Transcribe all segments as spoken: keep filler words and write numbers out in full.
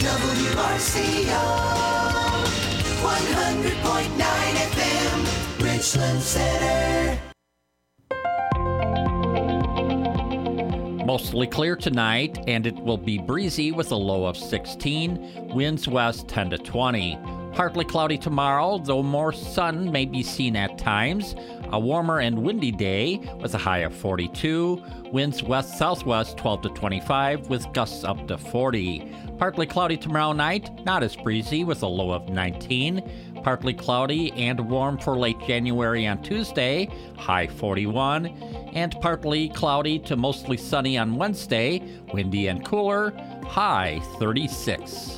W R C O, one hundred point nine F M, Richland Center. Mostly clear tonight, and it will be breezy with a low of sixteen, winds west ten to twenty. Partly cloudy tomorrow, though more sun may be seen at times. A warmer and windy day with a high of forty-two, winds west-southwest twelve to twenty-five with gusts up to forty. Partly cloudy tomorrow night, not as breezy with a low of nineteen. Partly cloudy and warm for late January on Tuesday, high forty-one. And partly cloudy to mostly sunny on Wednesday, windy and cooler, high thirty-six.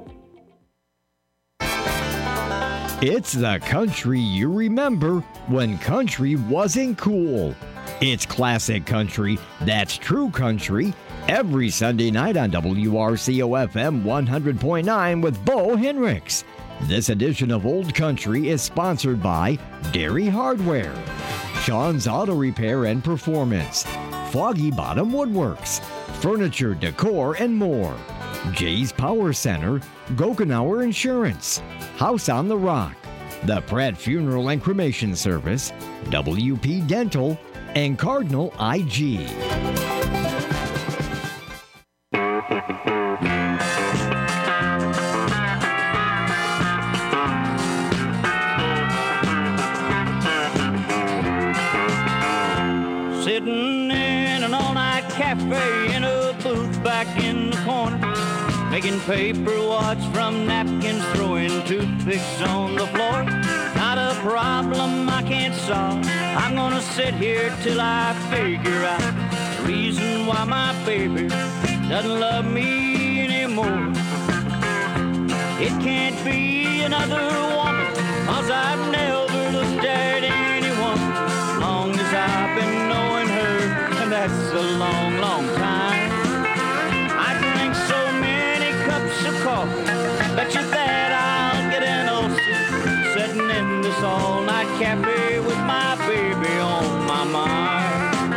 It's the country you remember when country wasn't cool. It's classic country that's true country every Sunday night on W R C O F M one hundred point nine with Bo Henricks. This edition of Old Country is sponsored by Dairy Hardware, Sean's Auto Repair and Performance, Foggy Bottom Woodworks, Furniture, Decor, and more, Jay's Power Center, Gokenauer Insurance, House on the Rock, the Pratt Funeral and Cremation Service, W P Dental, and Cardinal I G. Sitting in an all-night cafe in a booth back in the corner, making paper wads from napkins, throwing toothpicks on the floor. Not a problem I can't solve. I'm gonna sit here till I figure out the reason why my baby doesn't love me anymore. It can't be another woman, 'cause I've never looked at anyone as long as I've been knowing her, and that's a long, long time. I drink so many cups of coffee, bet you that I'll get an ulcer, sitting in this all-night cafe with my baby on my mind.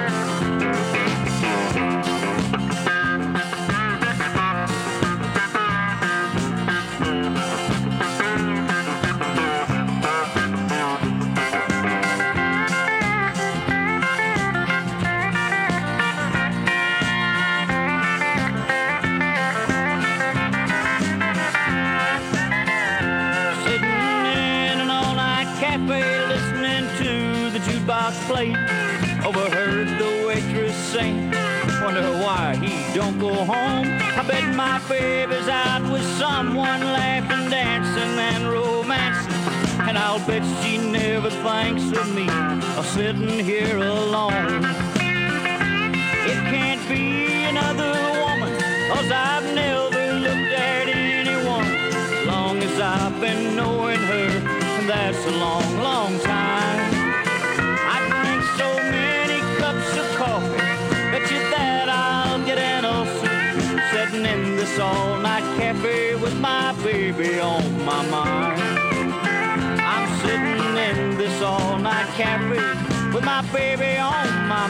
Plate. Overheard the waitress sing, wonder why he don't go home. I bet my baby's out with someone, laughing, dancing, and romancing, and I'll bet she never thinks of me, or sitting here alone. It can't be another woman, 'cause I've never looked at anyone as long as I've been knowing her, and that's a long, long time. So many cups of coffee, bet you that I'll get an ulcer, sitting in this all-night cafe with my baby on my mind. I'm sitting in this all-night cafe with my baby on my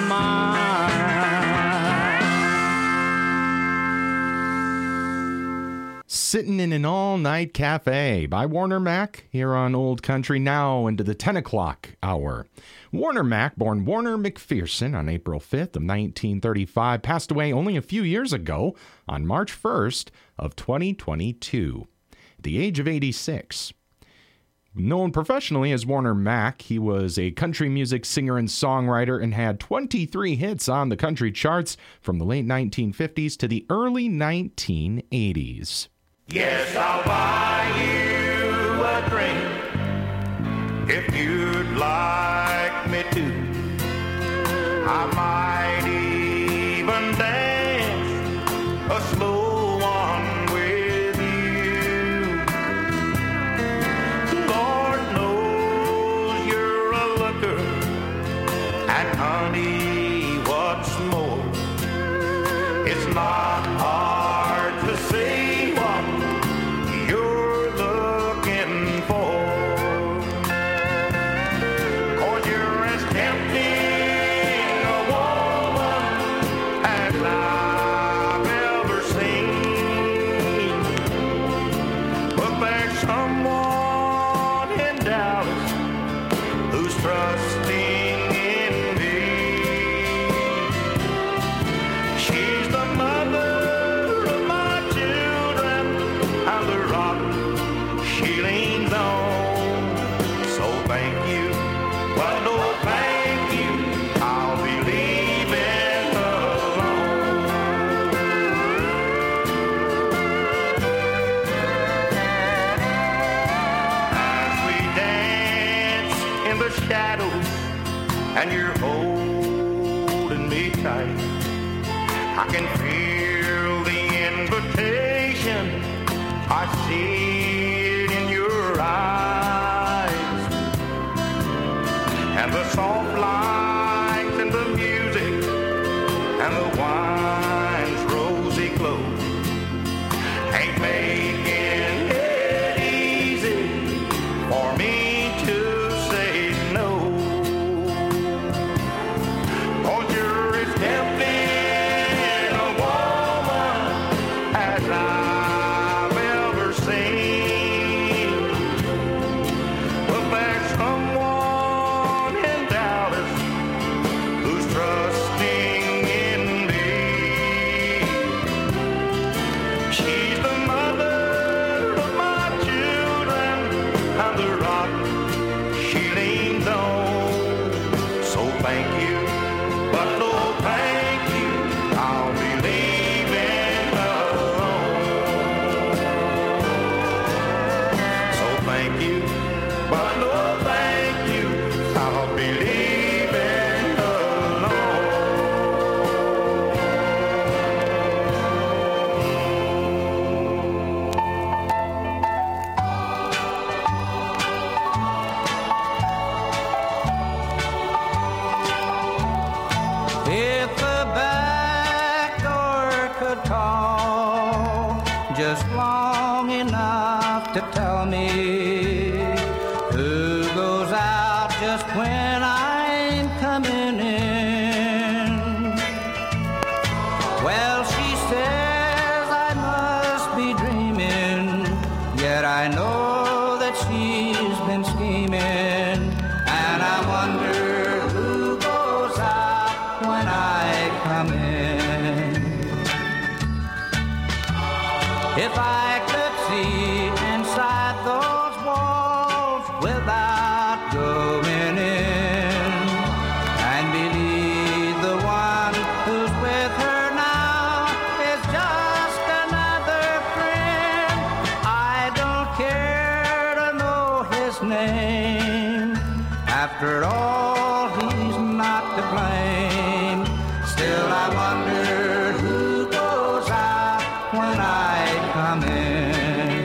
mind. Sitting in an all-night cafe by Warner Mac here on Old Country, now into the ten o'clock hour. Warner Mac, born Warner McPherson on April fifth of nineteen thirty-five, passed away only a few years ago on March first of twenty twenty-two, at the age of eighty-six. Known professionally as Warner Mac, he was a country music singer and songwriter and had twenty-three hits on the country charts from the late nineteen fifties to the early nineteen eighties. Yes, I'll buy you a drink if you'd like me to. I might even dance a slow one with you. Lord knows you're a looker, and honey, what's more, it's not hard to see what you're looking for. Cause you're as tempting a woman and you're holding me tight. I can feel the invitation, I see it in your eyes, and the soft lights and the music and the wine's rosy glow ain't making it easy for me to say no. 'Cause you're as tempting a woman as I've ever seen. But there's someone in Dallas who's trusting in me. She's the mother of my children and the rock she leans on. So thank you, but no thank you, I'll be leaving alone. So thank you, but no thank you, I'll be leaving alone. If the back door could call just long enough to tell me who goes out just when I'm coming in. Well, she says I must be dreaming, yet I know that she's been scheming, and I wonder who goes out when I come in. If I could see inside those walls without going in, and believe the one who's with her now is just another friend, I don't care to know his name. After all, he's not to blame. Still, I wonder who goes out when I come in.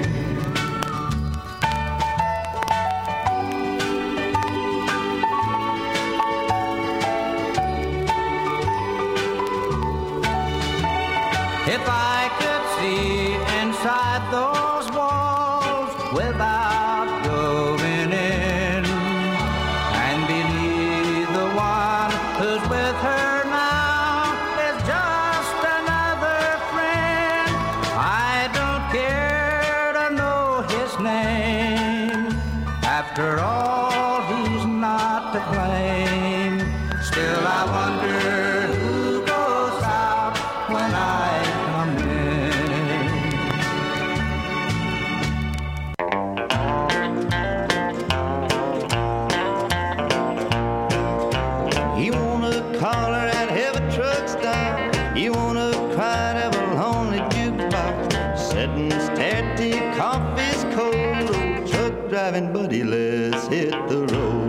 If I could see inside those walls without going in, and believe the one who's with her now is just another friend, I don't care to know his name. After all, he's not to blame. Still, I wonder who goes out when I come in. You wanna call her at heavy truck stop. You wanna cry to a lonely jukebox. Sitting stare at the coffee's cold. Old truck driving buddy, let's hit the road.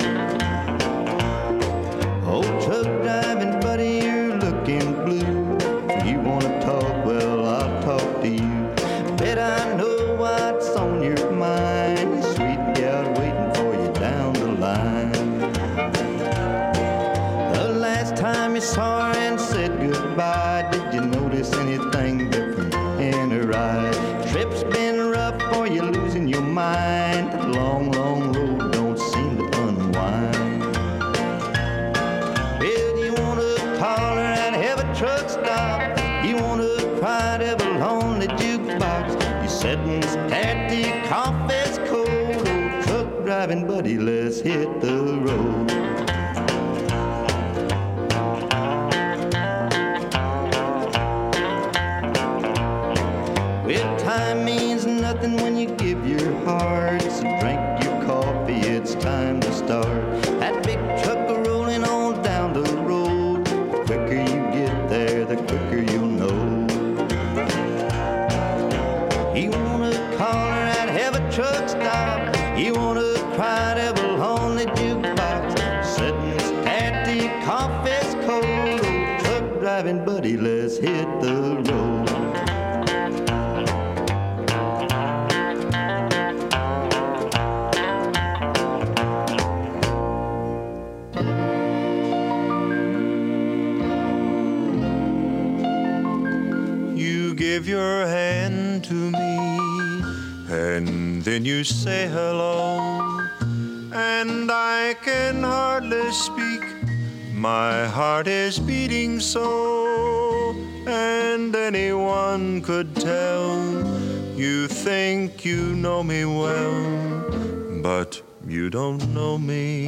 Old truck driving buddy, you're looking blue. You wanna talk? Well, I'll talk to you. Bet I know what's on your mind. Sweet gal waiting for you down the line. The last time you saw her and said goodbye, did you notice anything different in her eyes? Trip's been rough or you losing your mind. That long, long road don't seem to unwind. Well, you wanna call her and have a truck stop. You wanna cry to a lonely jukebox. You sitting at the coffee's cold. Old truck driving buddy, let's hit the road. Well, time means nothing when you give your heart. So drink your coffee, it's time to start. That big truck rolling on down the road. The quicker you get there, the quicker you'll know. You wanna call her and have a truck stop. You wanna cry to a lonely jukebox. Sitting at the buddy, let's hit the road. You give your hand to me, and then you say hello, and I can hardly speak. My heart is beating so, and anyone could tell. You think you know me well, but you don't know me.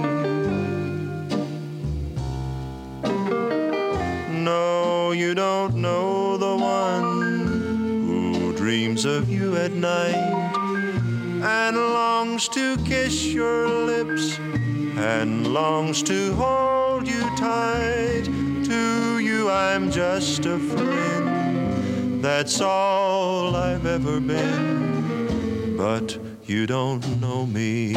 No, you don't know the one who dreams of you at night and longs to kiss your lips and longs to hold you tight. To you I'm just a friend, that's all I've ever been, but you don't know me.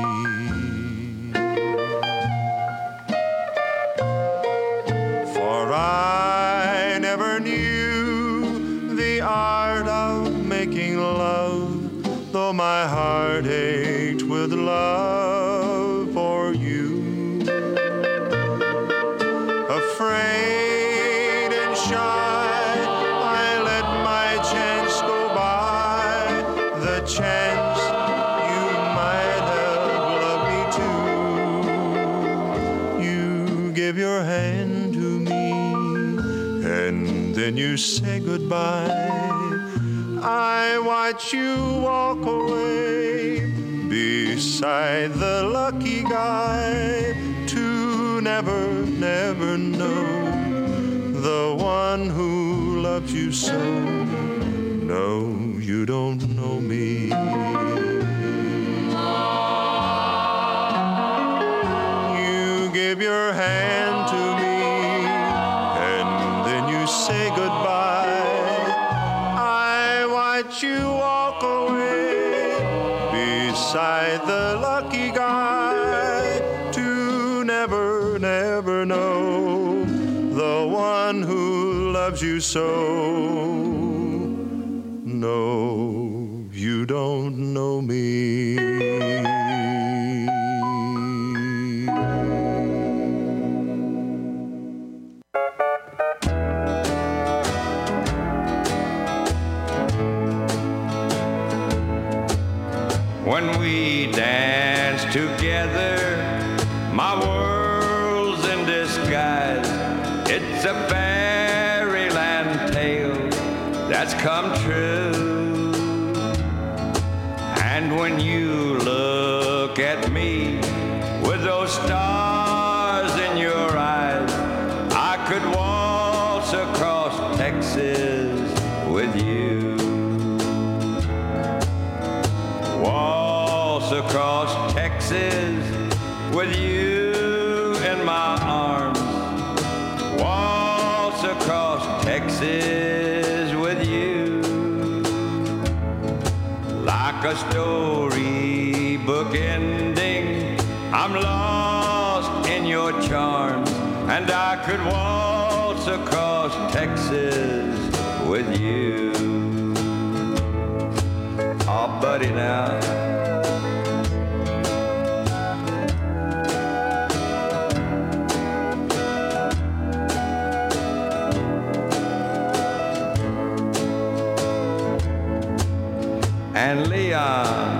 For I never knew the art of making love, though my heart ached with love for you. Afraid and shy, I let my chance go by, the chance you might have loved me too. You give your hand to me, and then you say goodbye. I watch you walk away beside the lucky guy, to never, never know the one who loves you so. No, you don't know me. You give your hand to me, and then you say goodbye. I watch you walk away beside the lucky guy, to never, never know the one who loves you so. No, you don't know me. When we dance together, my world's in disguise. It's a fairyland tale that's come true. And when you look at me with those stars in your eyes, I could waltz across Texas with you. Waltz across Texas with you in my arms. Waltz across Texas with you. Like a storybook ending, I'm lost in your charms, and I could waltz across Texas with you. Oh, buddy, now. And Leon.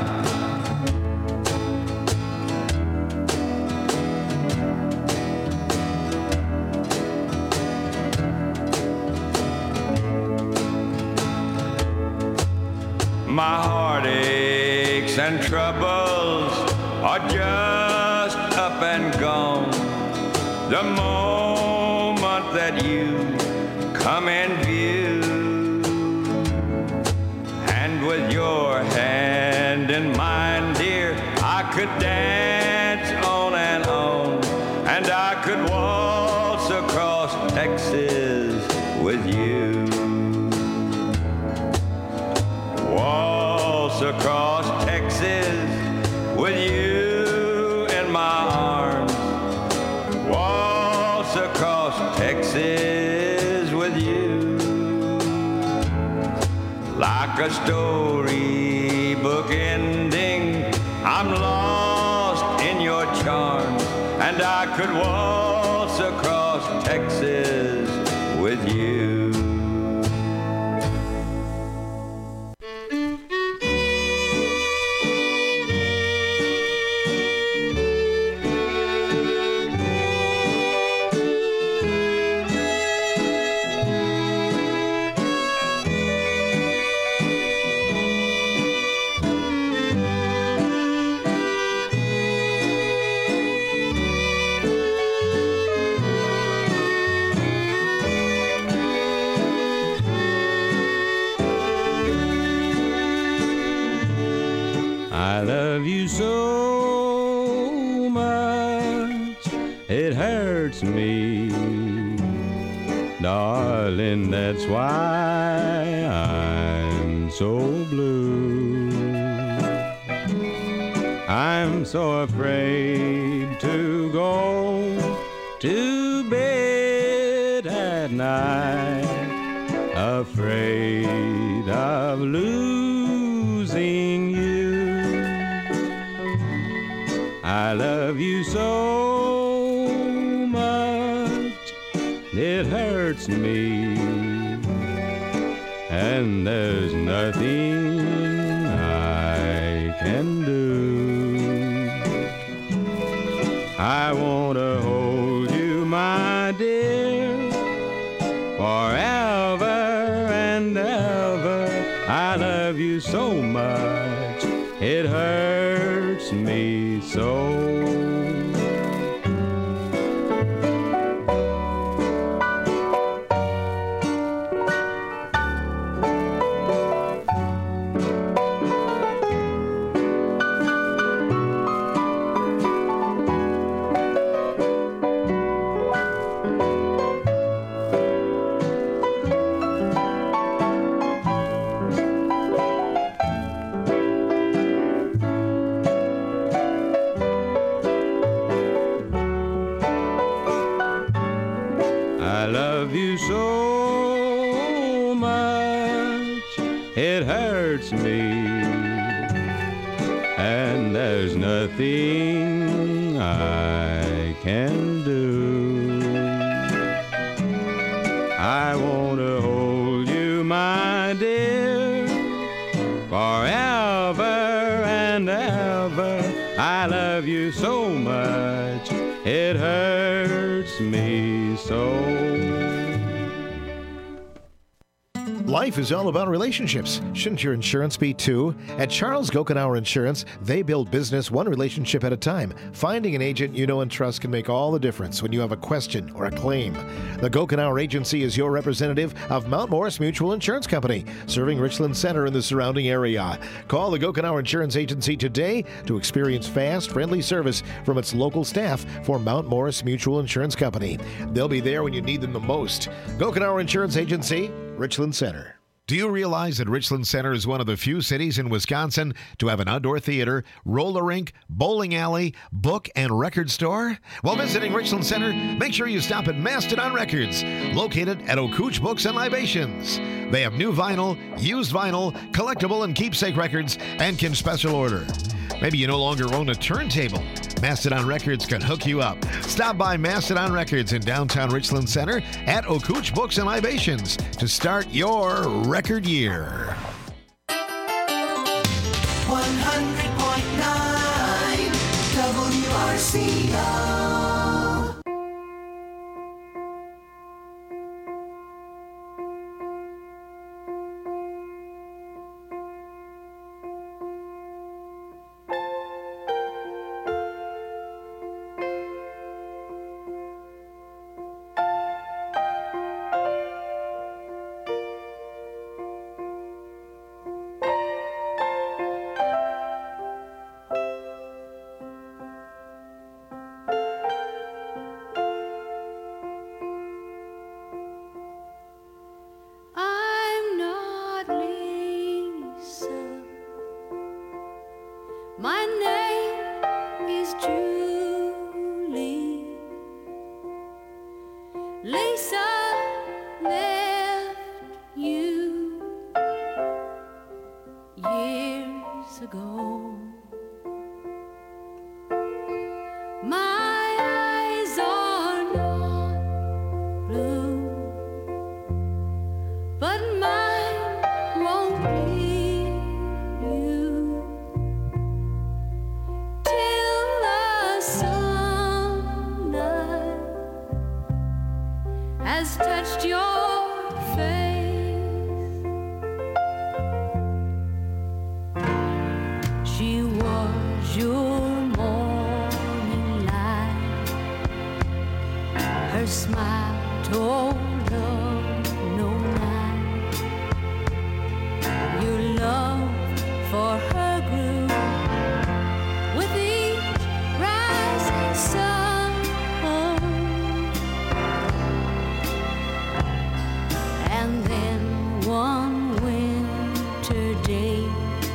My heartaches and troubles are just up and gone. The moment that you come in view, and with your hand in mine, dear, I could dance on and on, and I could waltz across Texas with you. Waltz across Texas with you in my arms. Waltz across Texas with like a storybook ending. I'm lost in your charms, and I could waltz across Texas with you. I love you so much, it hurts me, darling, that's why I'm so blue. I'm so afraid to go to bed at night, afraid of losing you. I love you so much, it hurts me, and there's nothing I can do. I want to hold you, my dear, forever and ever. I love you so much, it hurts me so. I love you so much, it hurts me, and there's nothing I can do. I want to hold you, my dear, forever and ever. I love you so much, it hurts me so. Life is all about relationships. Shouldn't your insurance be too? At Charles Gokenauer Insurance, they build business one relationship at a time. Finding an agent you know and trust can make all the difference when you have a question or a claim. The Gokenauer Agency is your representative of Mount Morris Mutual Insurance Company, serving Richland Center and the surrounding area. Call the Gokenauer Insurance Agency today to experience fast, friendly service from its local staff for Mount Morris Mutual Insurance Company. They'll be there when you need them the most. Gokenauer Insurance Agency, Richland Center. Do you realize that Richland Center is one of the few cities in Wisconsin to have an outdoor theater, roller rink, bowling alley, book, and record store? While visiting Richland Center, make sure you stop at Mastodon Records, located at Okooch Books and Libations. They have new vinyl, used vinyl, collectible and keepsake records, and can special order. Maybe you no longer own a turntable. Mastodon Records can hook you up. Stop by Mastodon Records in downtown Richland Center at Okooch Books and Libations to start your record year. one hundred point nine W R C O. I'm not Lisa. My name is Julie. Lisa left you smile told her no lie. Your love for her grew with each rising sun, and then one winter day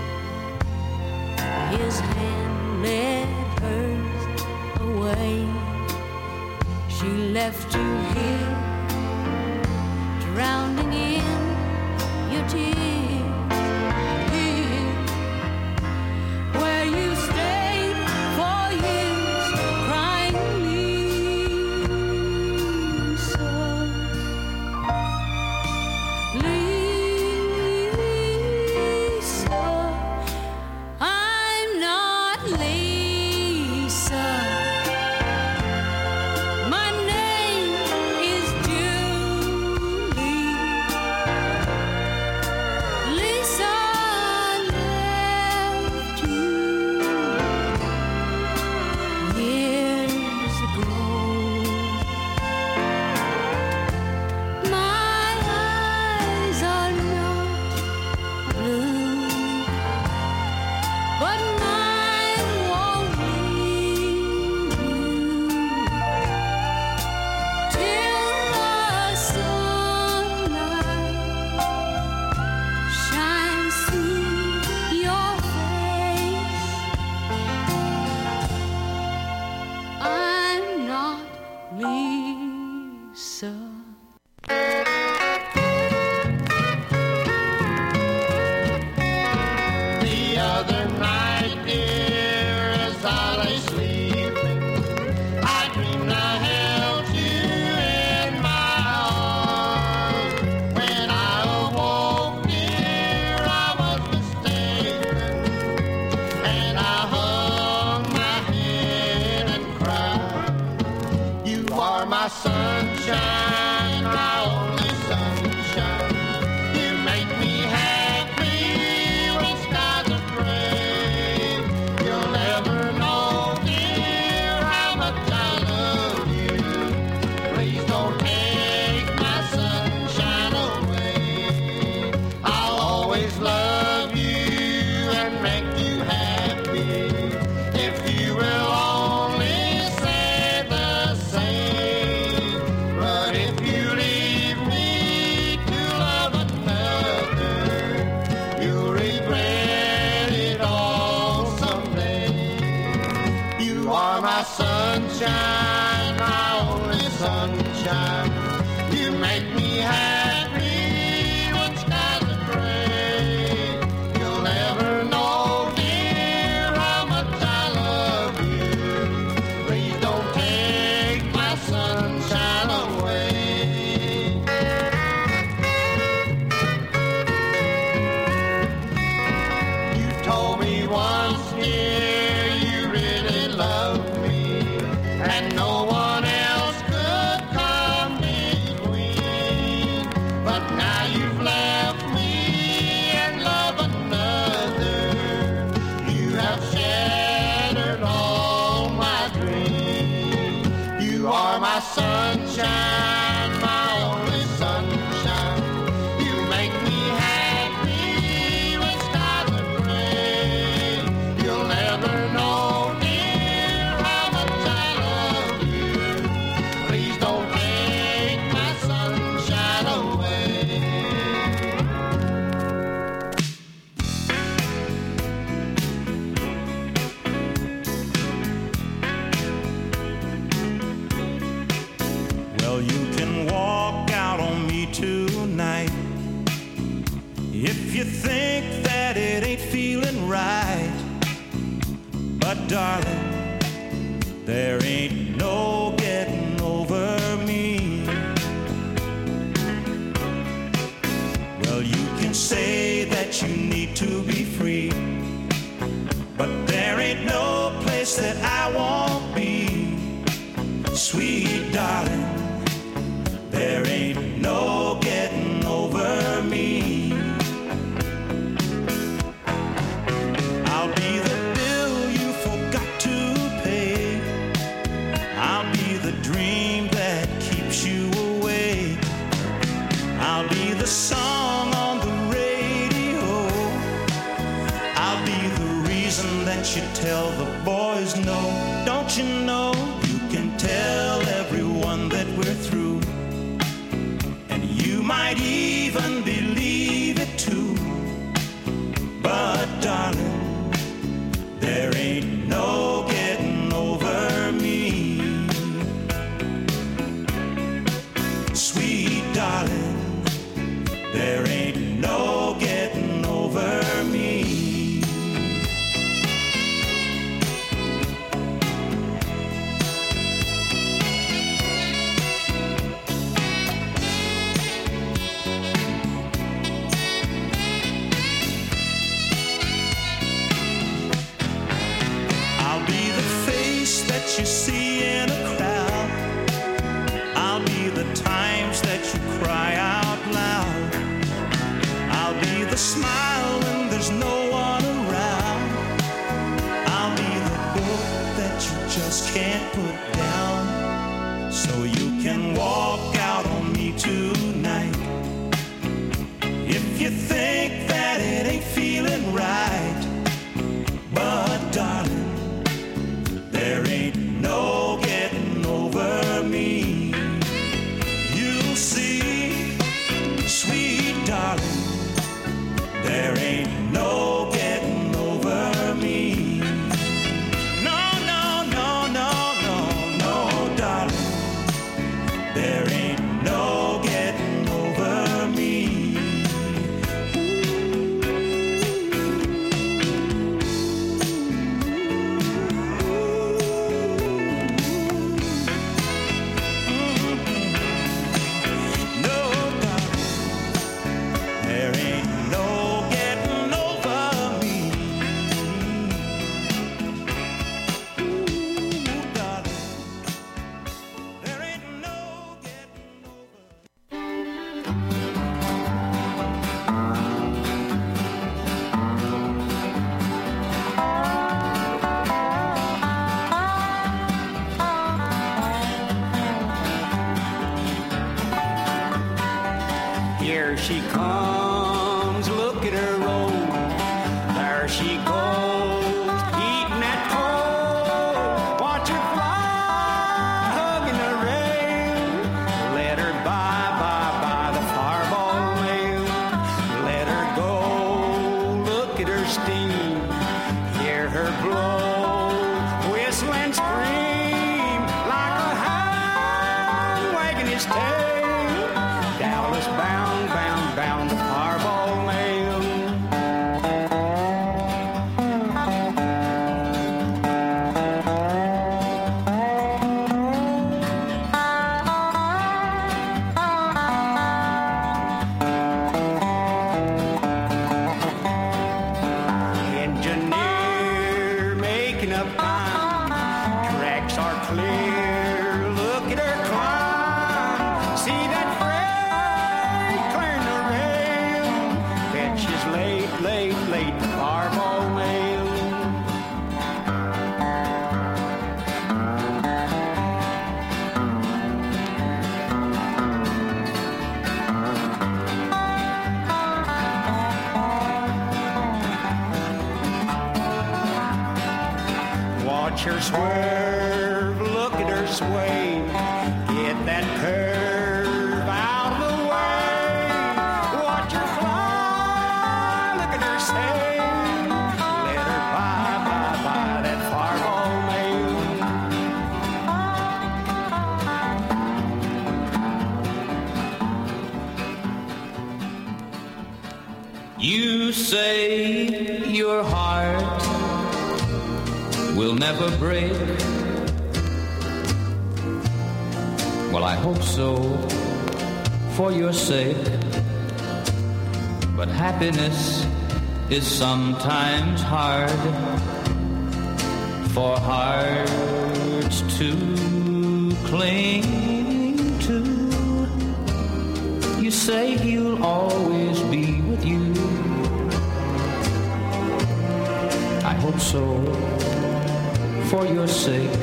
his hand led hers away. She left you here, drowning in your tears, here where you stayed for years, crying, Lisa, Lisa, I'm not Lisa. My name is Julie. Lisa left you years ago. My eyes are not blue, but mine won't leave you till the sunlight shines through your face. I'm not Lisa. The other night, dear, as I lay sleeping, I dreamed I held you in my arms. When I awoke, dear, I was mistaken, and I hung my head and cried. You are my sunshine, my only sunshine. You make me happy when skies are gray. You'll never know, dear, how much I love you. Please don't take my sunshine away. I'll always love you and make you happy if you will only say the same. But if you leave me to love another, you'll regret it all someday. You are my sunshine, my only sunshine. You make me happy when skies are gray. You'll never know, dear, how much I love you. Please don't take my sunshine away. You told me once, dear, you really loved me, and no one else could come between. But now you've left me and love another. You have shattered all my dreams. You are my sunshine, my only sunshine. You make me happy when skies are gray. You'll never know, dear, how much I love you. Please don't take my sunshine away. Well, you can walk out on me tonight if you think that it ain't feeling right. But darling, there ain't no getting over me. Well, you can say that you need to be free, but there ain't no place that I won't be. Sweet darling, there ain't no getting over me. I'll be the bill you forgot to pay. I'll be the dream that keeps that you tell the boys no. Don't you know you can tell everyone that we're through, and you might even believe it too. But darling, there ain't no getting over me. Sweet darling, there ain't no getting over me. I'll be the face that you see in a crowd. I'll be the times that you cry out loud. I'll be the smile when there's no one around. I'll be the book that you just can't put down. So you can walk out on me tonight. If you think that it ain't feeling right. But darling, there ain't no getting over me. You'll see, sweet darling, there ain't no getting over me. No, no, no, no, no, no, darling, there ain't no getting over me. There ain't no getting over me. Ooh, darling, there ain't no getting over. Here she comes, look at her roll. There she goes, eating that coal. Watch her fly, hugging the rail. Let her by, by, by the fireball mail. Let her go, look at her steam. Hear her blow, whistle and scream. Like a hound wagging his tail. Dallas bound, bound, bound the fireball mail. Engineer making up time. Tracks are clear. Look at her climb. See that freight clearing the rail. Fetches late, late, late the fireball mail. Watch her swerve, look at her sway. Get that curve out of the way. Watch her fly, look at her sail. Let her by, by, by that fireball mail. You say your heart will never break. Well, I hope so, for your sake. But happiness is sometimes hard for hearts to cling to. You say he'll always be with you. I hope so, for your sake.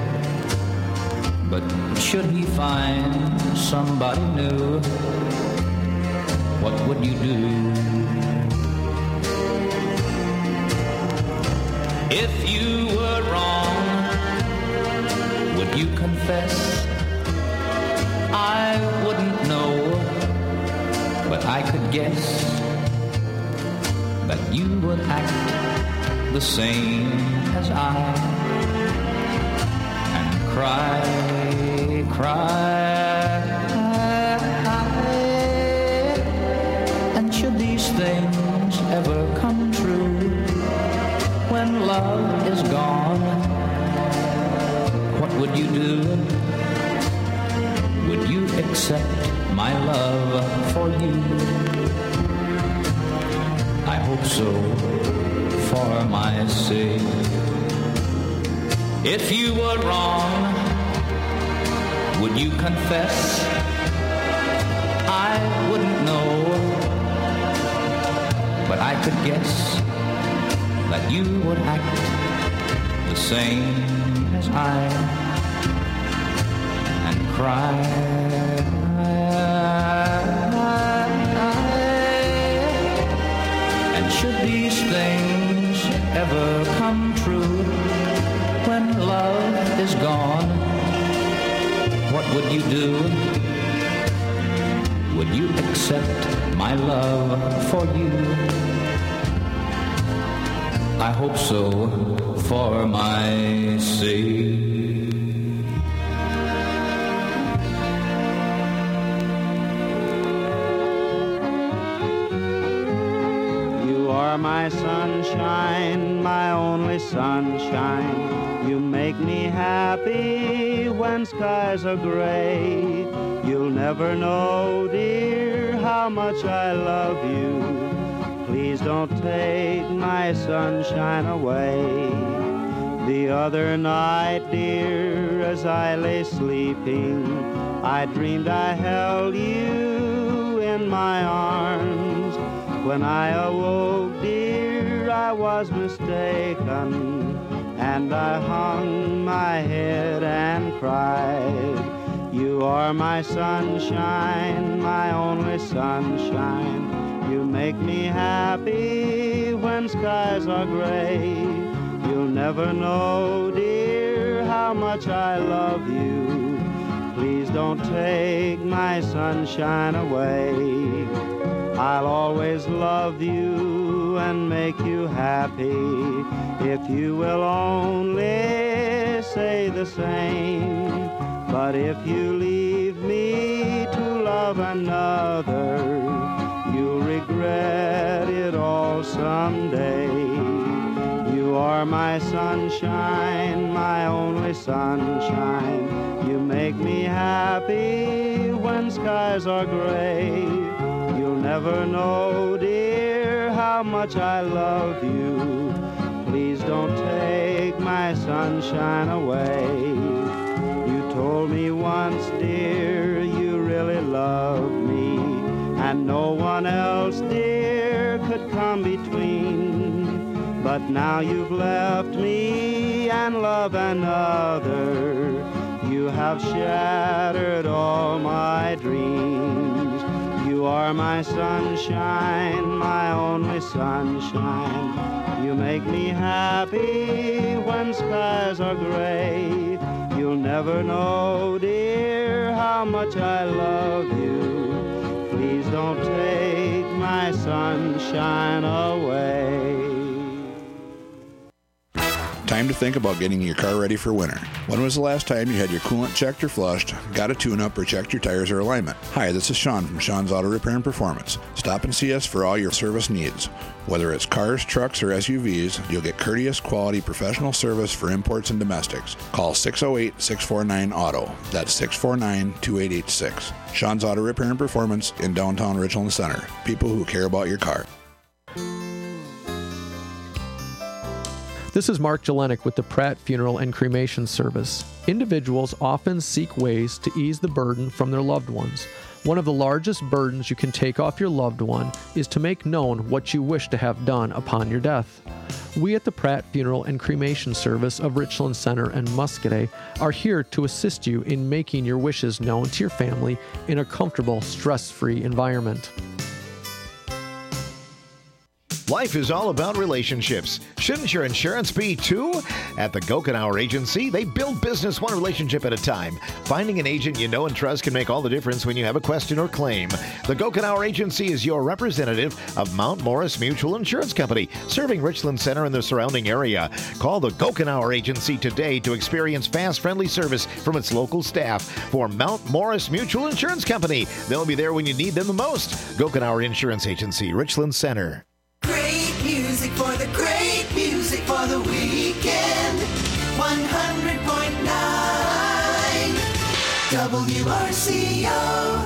But should he find somebody new, what would you do? If you were wrong, would you confess? I wouldn't know, but I could guess that you would act the same as I and cry, cry. And should these things ever come true, when love is gone, what would you do? Would you accept my love for you? I hope so, for my sake. If you were wrong, would you confess? I wouldn't know, but I could guess that you would act the same as I and cry. And should these things ever come true, when love is gone, what would you do? Would you accept my love for you? I hope so, for my sake. You are my sunshine, my only sunshine. You make me happy when skies are gray. You'll never know, dear, how much I love you. Please don't take my sunshine away. The other night, dear, as I lay sleeping, I dreamed I held you in my arms. When I awoke, dear, I was mistaken, and I hung my head and cried. You are my sunshine, my only sunshine. You make me happy when skies are gray. You'll never know, dear, how much I love you. Please don't take my sunshine away. I'll always love you and make you happy if you will only say the same. But if you leave me to love another, you'll regret it all someday. You are my sunshine, my only sunshine. You make me happy when skies are gray. You'll never know, dear, how much I love you. Please don't take my sunshine away. You told me once, dear, you really loved me, and no one else, dear, could come between. But now you've left me and love another. You have shattered all my dreams. You are my sunshine, my only sunshine. You make me happy when skies are gray. You'll never know, dear, how much I love you. Please don't take my sunshine away. Time to think about getting your car ready for winter. When was the last time you had your coolant checked or flushed, got a tune-up, or checked your tires or alignment? Hi, this is Sean from Sean's Auto Repair and Performance. Stop and see us for all your service needs. Whether it's cars, trucks, or S U Vs, you'll get courteous, quality, professional service for imports and domestics. Call six oh eight, six four nine, auto. That's six four nine, two eight eight six. Sean's Auto Repair and Performance in downtown Richland Center. People who care about your car. This is Mark Jelenic with the Pratt Funeral and Cremation Service. Individuals often seek ways to ease the burden from their loved ones. One of the largest burdens you can take off your loved one is to make known what you wish to have done upon your death. We at the Pratt Funeral and Cremation Service of Richland Center and Muscadet are here to assist you in making your wishes known to your family in a comfortable, stress-free environment. Life is all about relationships. Shouldn't your insurance be too? At the Gokenauer Agency, they build business one relationship at a time. Finding an agent you know and trust can make all the difference when you have a question or claim. The Gokenauer Agency is your representative of Mount Morris Mutual Insurance Company, serving Richland Center and the surrounding area. Call the Gokenauer Agency today to experience fast, friendly service from its local staff. For Mount Morris Mutual Insurance Company, they'll be there when you need them the most. Gokenauer Insurance Agency, Richland Center. Great music for the great music for the weekend. one hundred point nine W R C O.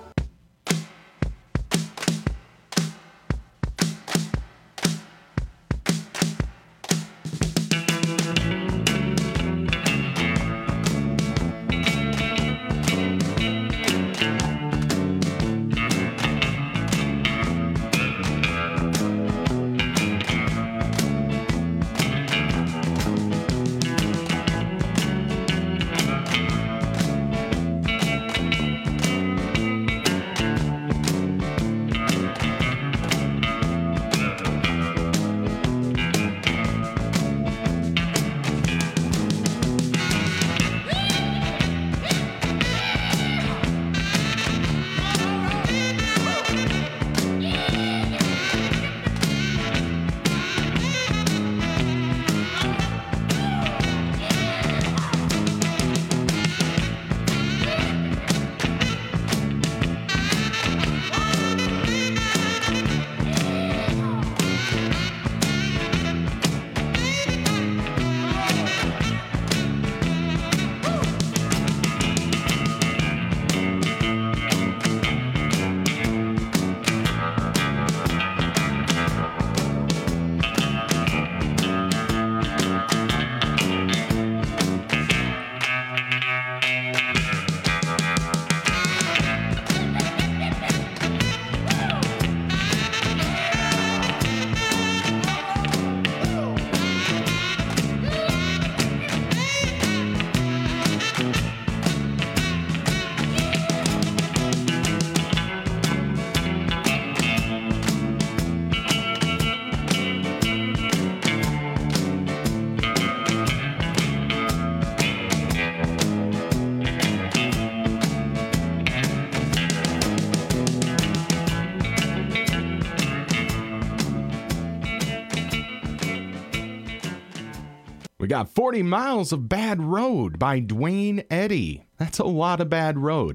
We got forty miles of Bad Road by Dwayne Eddy. That's a lot of bad road.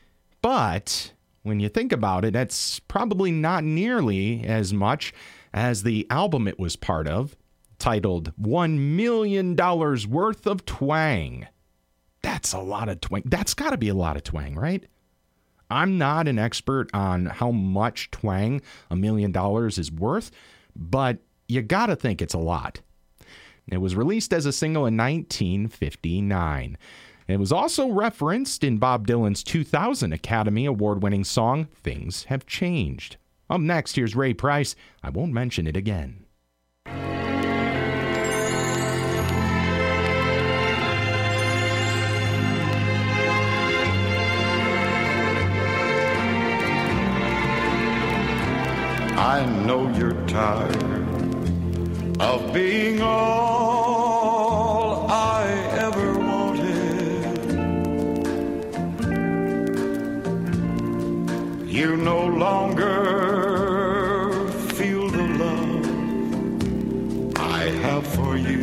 But when you think about it, that's probably not nearly as much as the album it was part of, titled one million dollars Worth of Twang. That's a lot of twang. That's got to be a lot of twang, right? I'm not an expert on how much twang a million dollars is worth, but you got to think it's a lot. It was released as a single in nineteen fifty-nine. It was also referenced in Bob Dylan's two thousand Academy Award-winning song, Things Have Changed. Up next, here's Ray Price, I Won't Mention It Again. I know you're tired of being all I ever wanted. You no longer feel the love I have for you.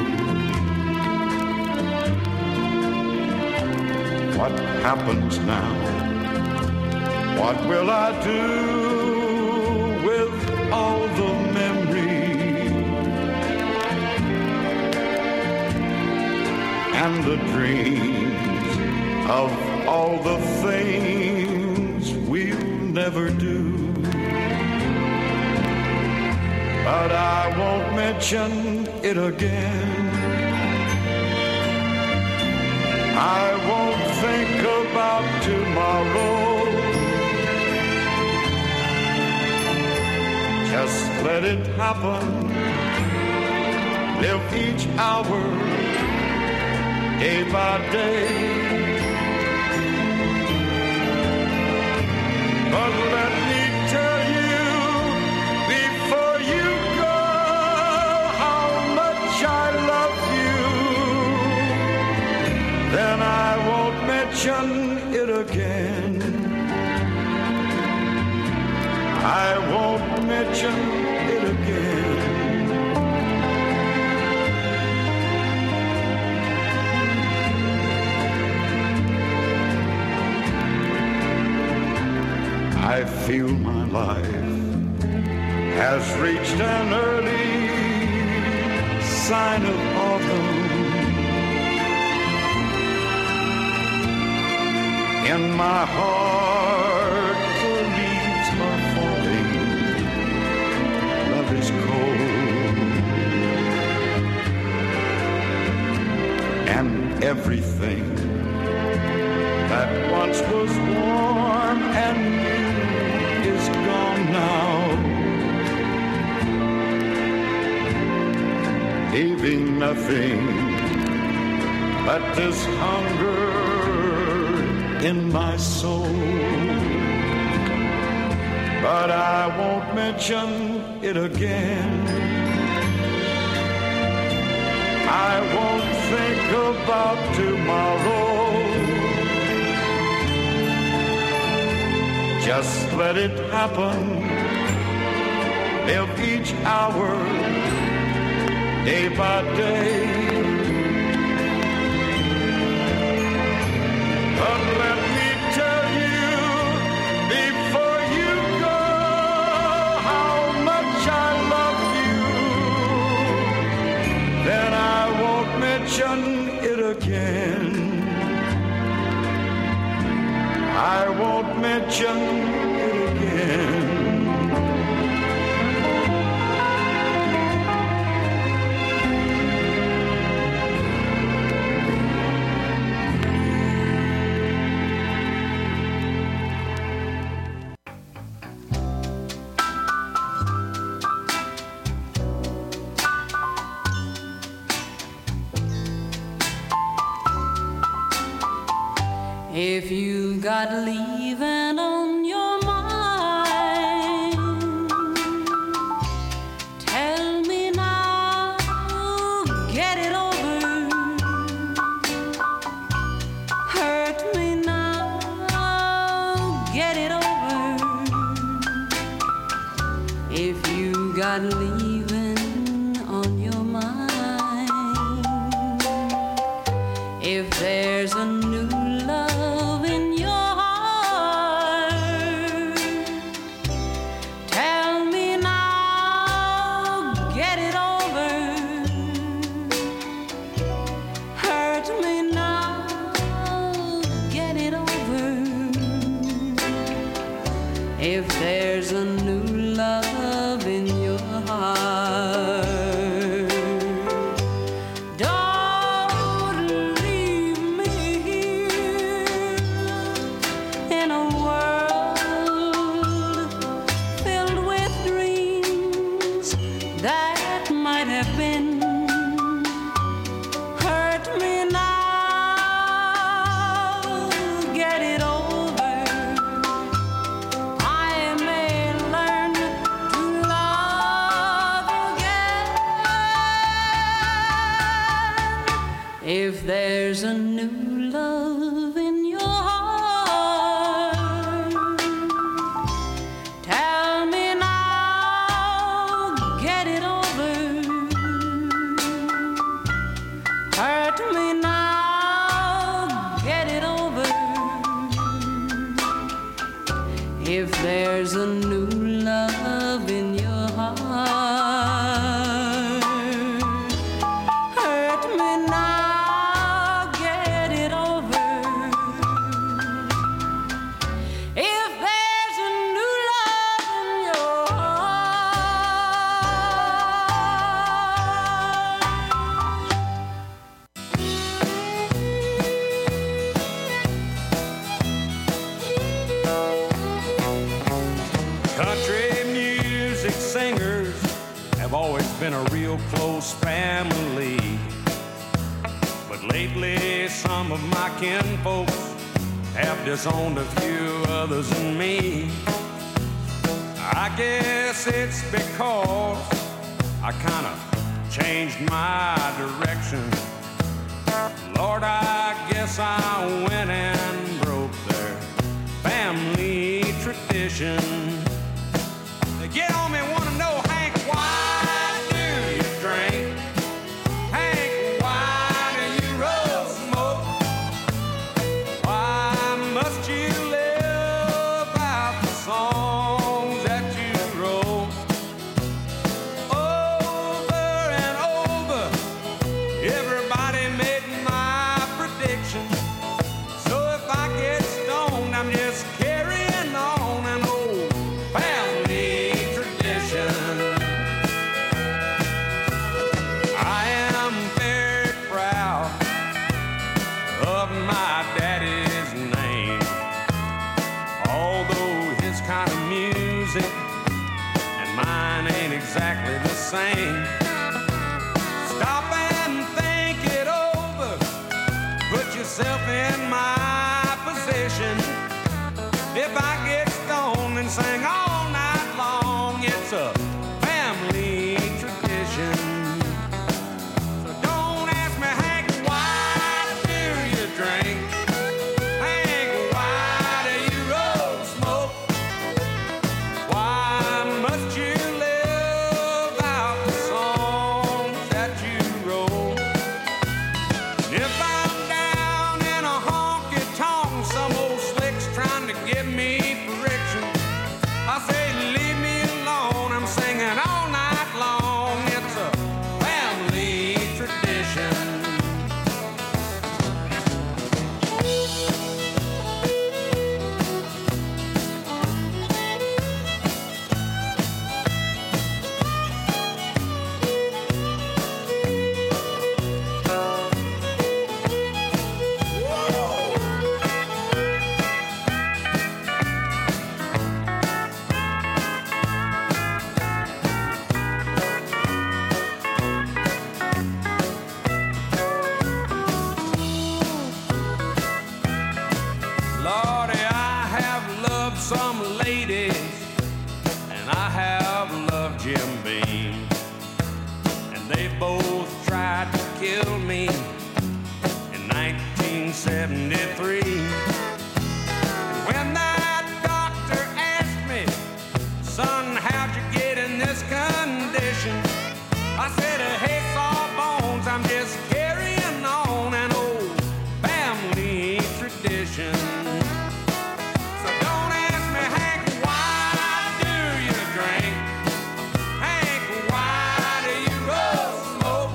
What happens now? What will I do with all the memories and the dreams of all the things we'll never do? But I won't mention it again. I won't think about tomorrow. Just let it happen. Live each hour, day by day. But let me tell you, before you mention it again. I won't mention it again. I feel my life has reached an early sign of autumn. In my heart, the leaves are falling. Love is cold, and everything that once was warm and new is gone now, leaving nothing but this hunger in my soul. But I won't mention it again. I won't think about tomorrow. Just let it happen. Live each hour, day by day. But let me tell you before you go how much I love you. Then I won't mention it again. I won't mention it again. If you got leaving on your mind, tell me now, get it over. Hurt me now, get it over. If you got leaving on your mind, if there's a new love in your heart, tell me now, get it over. Hurt me now, get it over. If there's a new love in your heart, if there's a new love in your heart, tell me now, get it over. Hurt me now, get it over. If there's a new love in your heart, been a real close family, but lately some of my kinfolks have disowned a few others than me. I guess it's because I kind of changed my direction. Lord, I guess guess I went and broke their family tradition. They get on me, want to know, Hank, why do you drink? Hank, why do you roll smoke? Why must you live out the songs that you wrote? Over and over, everybody made my prediction. So if I get stoned, I'm just carrying on an old family tradition. I am very proud of my daddy's name, although his kind of music and mine ain't exactly the same. Stop and think it over, put yourself in my position. If I get stoned and sing all night long, it's a family tradition. So don't ask me, Hank, why do you drink? Hank, why do you roll smoke? Why must you live out the songs that you wrote? If I'm down in a honky-tonk, some old slick's trying to give me friction, I say, leave me alone, I'm singing all night long. It's a family tradition. Lordy, I have loved some ladies, and I have loved Jim Beam, and they both tried to kill me in nineteen seventy-three. And when that doctor asked me, son, how'd you get in this condition? I said, hey, sawbones, I'm just carrying on an old family tradition. So don't ask me, Hank, why do you drink? Hank, why do you roll smoke?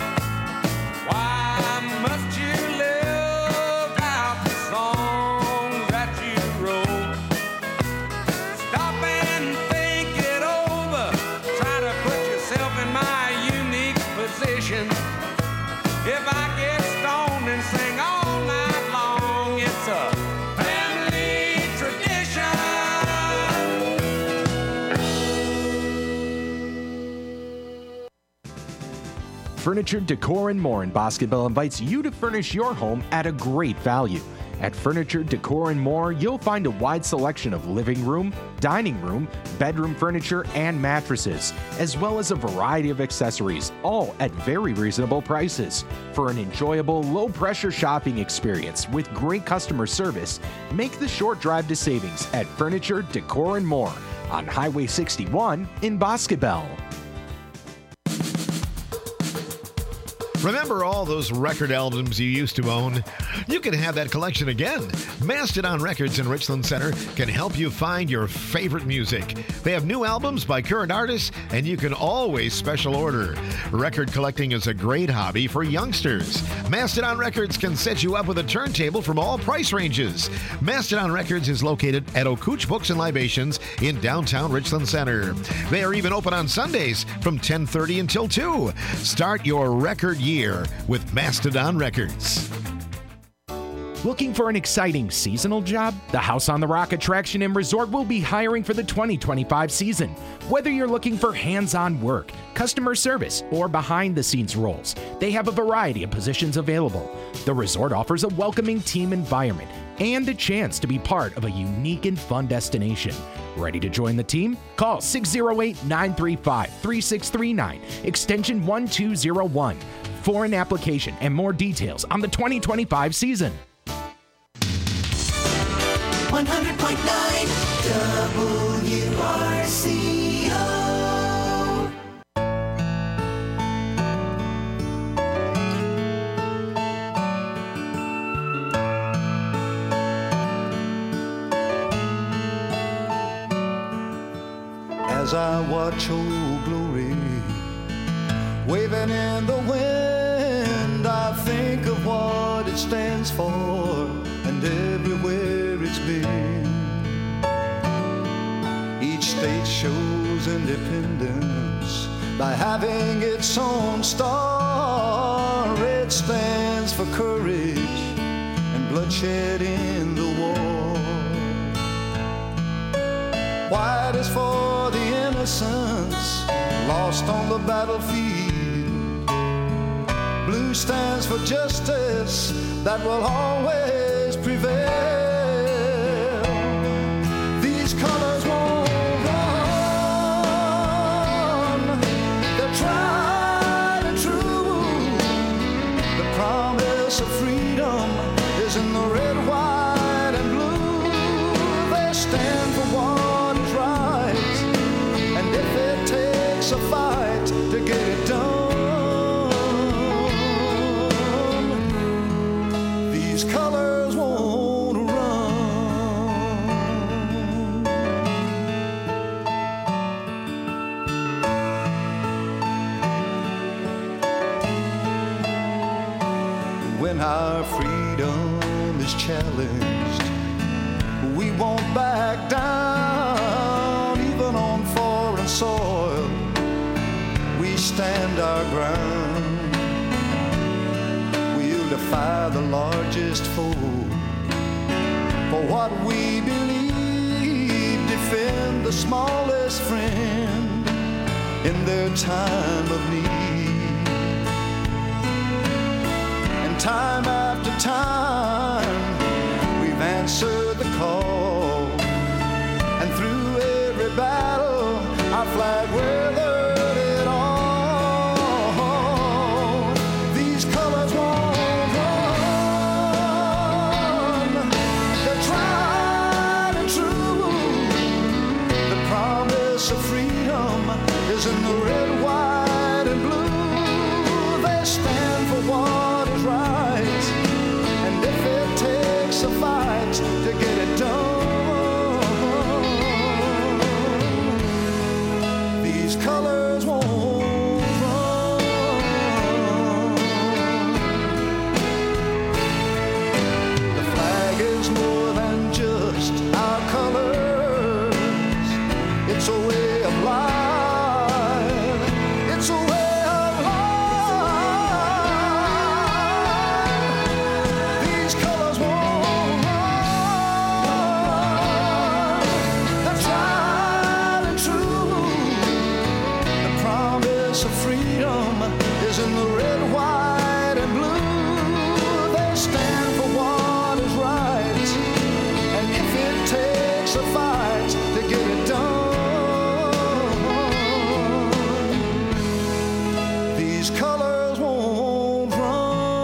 Why must you live out the songs that you wrote? Stop and think it over. Try to put yourself in my unique position. If I get stoned and sing all night long, it's a family tradition. Furniture, Decor, and More in Bosqueville invites you to furnish your home at a great value. At Furniture, Decor, and More, you'll find a wide selection of living room, dining room, bedroom furniture, and mattresses, as well as a variety of accessories, all at very reasonable prices. For an enjoyable, low-pressure shopping experience with great customer service, make the short drive to savings at Furniture, Decor, and More on Highway sixty-one in Bosqueville. Remember all those record albums you used to own? You can have that collection again. Mastodon Records in Richland Center can help you find your favorite music. They have new albums by current artists, and you can always special order. Record collecting is a great hobby for youngsters. Mastodon Records can set you up with a turntable from all price ranges. Mastodon Records is located at Okuch Books and Libations in downtown Richland Center. They are even open on Sundays from ten thirty until two. Start your record year with Mastodon Records. Looking for an exciting seasonal job? The House on the Rock Attraction and Resort will be hiring for the twenty twenty-five season. Whether you're looking for hands-on work, customer service, or behind-the-scenes roles, they have a variety of positions available. The resort offers a welcoming team environment and a chance to be part of a unique and fun destination. Ready to join the team? Call six oh eight, nine three five, three six three nine, extension one two zero one, for an application and more details on the twenty twenty-five season. one hundred point nine W R C O. As I watch Old Glory waving in the wind, I think of what it stands for and everywhere it's been. Each state shows independence by having its own star. It stands for courage and bloodshed in the war. White is for the innocents lost on the battlefield. Blue stands for justice that will always prevail. These colors won't run, they're tried and true. The promise of freedom is in the red, white, and blue. They stand for what is right, and if it takes a fight to get it done, these colors won't run. When our freedom is challenged, we won't back down. Even on foreign soil, we stand our ground. We'll defy the largest foe for what we believe, defend the smallest friend in their time of need. And time after time, we've answered the call, and through every battle, our flag weathered it all. These colors won't run, they're tried and true. The promise of freedom is in the red, white, and blue. They stand for what is right, and if it takes a fight to get it done, these colors won't run. The flag is more than just our colors. It's a way of life. It's a way of life. These colors won't run. They're tried and true. The promise of freedom is in the red, white, and blue. They stand for what is right, and if it takes a fight to get it done, these colors won't run.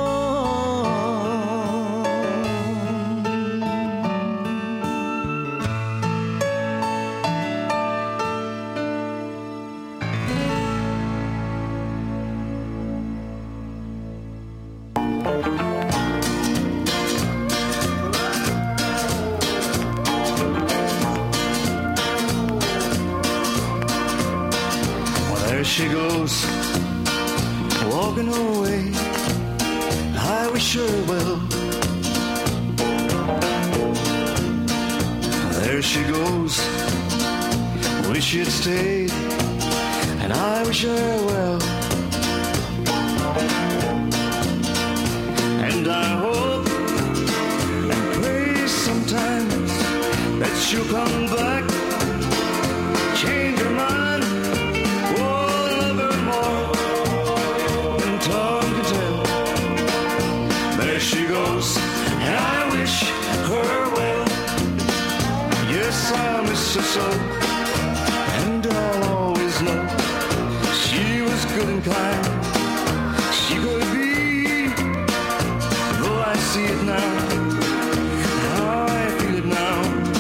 Well, there she goes, walking away. I wish her well. There she goes, wish she'd stayed, and I wish her well. And I hope and pray sometimes that she'll come back, change her mind, oh, love her more than tongue can tell. There she goes, and I wish her well. Yes, I miss her so, and I'll always know she was good and kind. She could be, though I see it now, how I feel it now.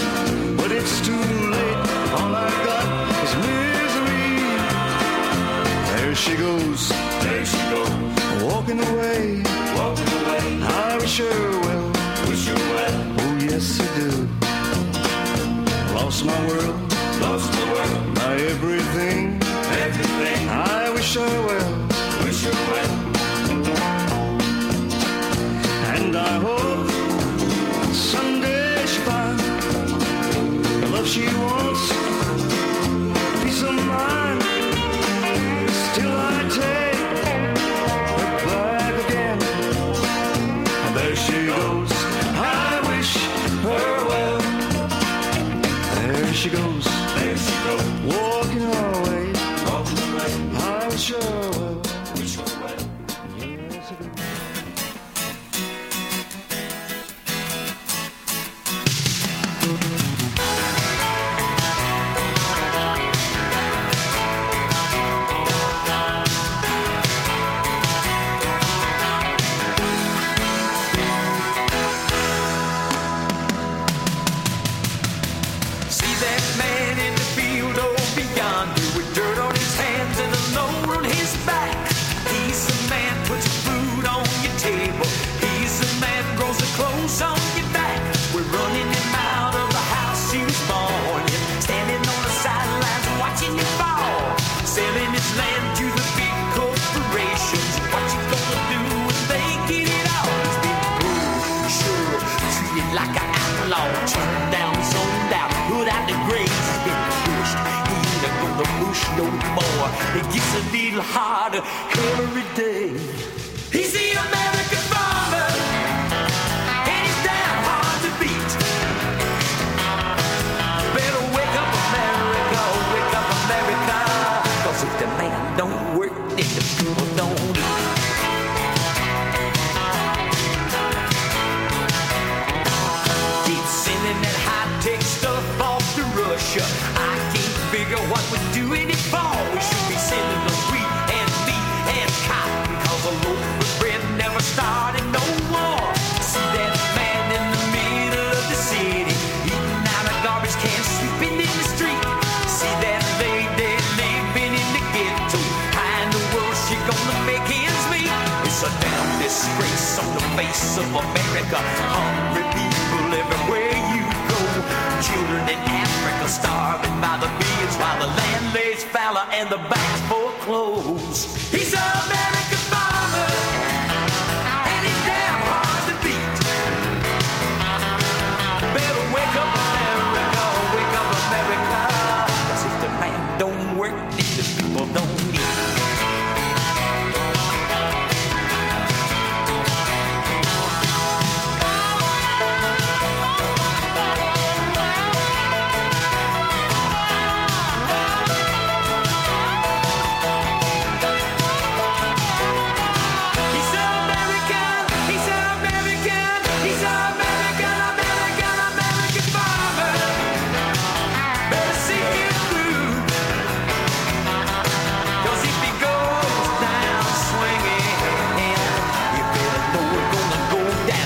goes, there she goes, walking away, walking away. I wish her well, wish her well. Oh yes I do. Lost my world, lost my world, my everything, everything. I wish her well, wish her well. And I hope someday she finds the love she wants, peace of mind. Still I take her back again. And there she goes, I wish her well. There she goes, there she goes, walking away, walking away. I wish her well, wish her well. Yes, I do. Turned down, zoned out, put out the grace. He's been pushed, he ain't gonna push no more. It gets a little harder every day. He's the American farmer, and he's down hard to beat. Better wake up, America, wake up, America. 'Cause if the man don't work, then the people don't eat. That high-tech stuff off to Russia. I can't figure what we're doing it for. We should be sending the wheat and meat and cotton, 'cause a loaf of bread never started no war. See that man in the middle of the city, eating out of garbage cans, sleeping in the street. See that lady living in the ghetto. How in the world she gonna make ends meet? It's a damn disgrace on the face of America. Hungry people everywhere you go. Children in Africa starving by the millions, while the land lays fallow and the banks foreclose. He